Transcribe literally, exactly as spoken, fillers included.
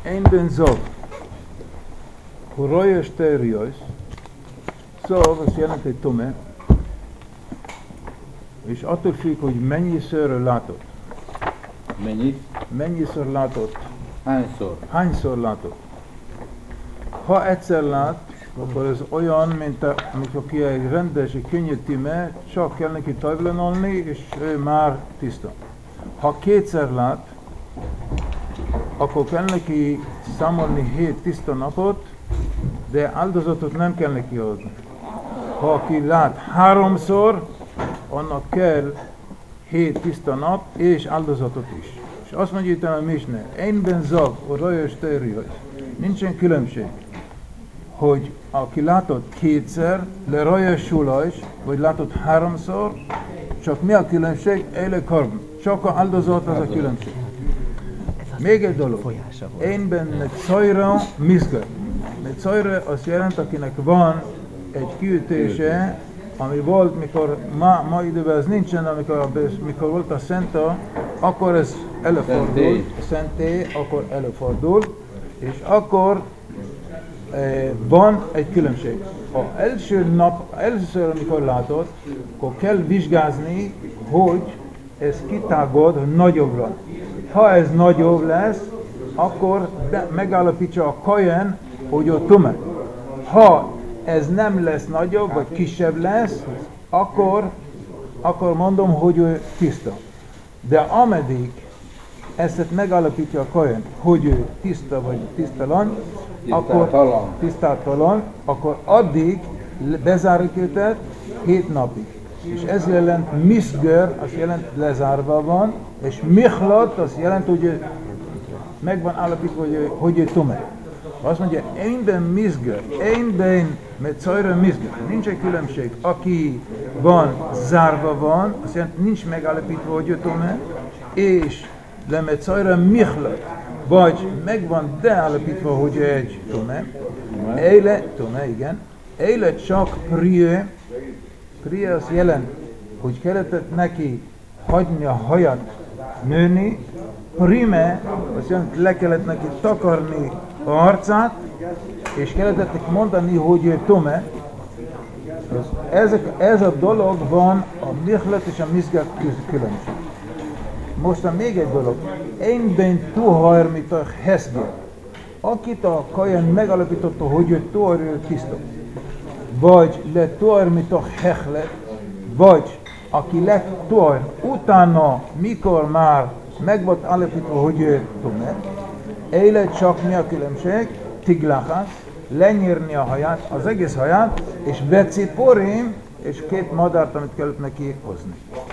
Ein ben zov, horoya sterios, zov, az jelent egy tome, és attól függ, hogy mennyiszer látott. Mennyi? Mennyiszer látott. Hányszor? Hányszor látott. Ha egyszer lát, akkor ez olyan, mint a, amikor ki egy rendes, egy könnyű time, csak kell neki tajvlanolni, és ő már tiszta. Ha kétszer lát, akkor kell neki számolni hét tiszta napot, de áldozatot nem kell neki hozni. Ha aki lát háromszor, annak kell hét tiszta nap és áldozatot is. És azt mondja itt a Misne, ein ben zav, a rojas terios, nincsen különbség, hogy aki látott kétszer, le rojas sulajs, vagy látott háromszor, csak mi a különbség? Éle karban. Csak a áldozat az a különbség. Még egy dolog, ein ben metzajra mizger. Metzajra azt jelent, akinek van egy kiütése, ami volt, mikor ma, ma időben ez nincsen, amikor, mikor volt a szenta, akkor ez előfordul, a szentély, akkor előfordul, és akkor eh, van egy különbség. Ha első nap, először, amikor látod, akkor kell vizsgázni, hogy ez kitágod, hogy nagyobb van. Ha ez nagyobb lesz, akkor megállapítsa a kajen, hogy ott tume. Ha ez nem lesz nagyobb, vagy kisebb lesz, akkor, akkor mondom, hogy ő tiszta. De ameddig ezt megállapítja a kajen, hogy ő tiszta vagy tisztalan, akkor tisztátalan, akkor addig bezárjuk őket hét napig. És ez jelent misger, az jelent lezárva van, és michlat, az jelent, hogy ő meg van állapítva, hogy ő, hogy ő tume. Azt mondja, ein ben misger, ein ben metzajra misger. Nincs egy különbség. Aki van, zárva van, azt jelenti, nincs megállapítva, hogy ő tume, és le metzajra michlat, vagy megvan beállapítva, hogy ő egy tume. Éle, tume, igen. Éle csak priye, priye azt jelent, hogy kellett neki hagyni a hajat nőni, prime, azt jelenti, le kellett neki takarni a arcát, és kellett neki mondani, hogy ő tume. Ez, ez a dolog van a michlet és a mizgát különbség. Most még egy dolog. Ein ben tuhar mit a heszger. Akit a kajen megalapította, hogy ő tuhar, ő tiszta. Vagy le tuhar mit a hechlet, vagy aki lett tuhar, utána, mikor már meg volt állapítva, hogy ő tume, éle csak mi a különbség? Tiglachas, lenyírni a haját, az egész haját, és veciporim, és két madart, amit kellett neki hozni.